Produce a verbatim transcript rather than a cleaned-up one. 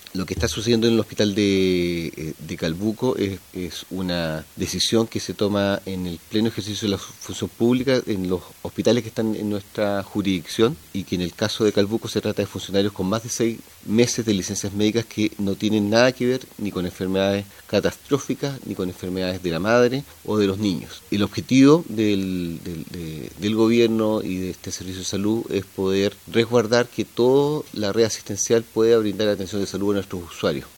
Lo que está sucediendo en el hospital de, de Calbuco es, es una decisión que se toma en el pleno ejercicio de la función pública en los hospitales que están en nuestra jurisdicción, y que en el caso de Calbuco se trata de funcionarios con más de seis meses de licencias médicas que no tienen nada que ver ni con enfermedades catastróficas ni con enfermedades de la madre o de los niños. El objetivo del, del, de, del gobierno y de este servicio de salud es poder resguardar que toda la red asistencial pueda brindar atención de salud a nuestros usuarios.